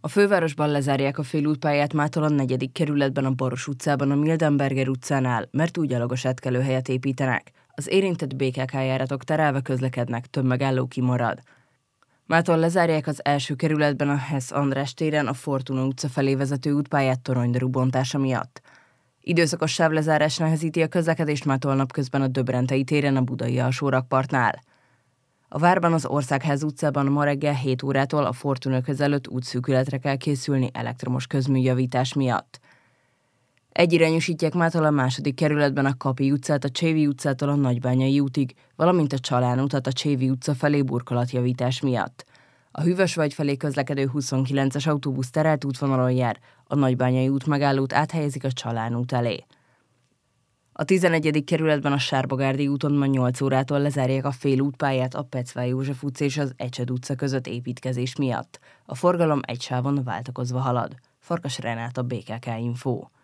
A fővárosban lezárják a félútpályát mától a 4. kerületben, a Baros utcában, a Mildenberger utcánál, mert új gyalogos átkelőhelyet építenek. Az érintett BKK járatok terelve közlekednek, több megálló kimarad. Mától lezárják az első kerületben a Hess András téren a Fortuna utca felé vezető útpályát toronydaru bontása miatt. Időszakos sávlezárás nehezíti a közlekedést mától napközben a Döbrentei téren a Budai alsórakpartnál. A várban az Országház utcában ma reggel 7 órától a Fortuna közelött útszűkületre kell készülni elektromos közműjavítás miatt. Egyirányosítják mától a 2. kerületben a Kapi utcát a Csévi utcától a Nagybányai útig, valamint a Csalán utat a Csévi utca felé burkolatjavítás miatt. A Hűvösvölgy felé közlekedő 29-es autóbusz terelt útvonalon jár, a Nagybányai út megállót áthelyezik a Csalán út elé. A 11. kerületben a Sárbogárdi úton ma 8 órától lezárják a félútpályát a Pecvá József utca és az Ecsed utca között építkezés miatt. A forgalom egy sávon váltakozva halad. Farkas Renáta, BKK Info.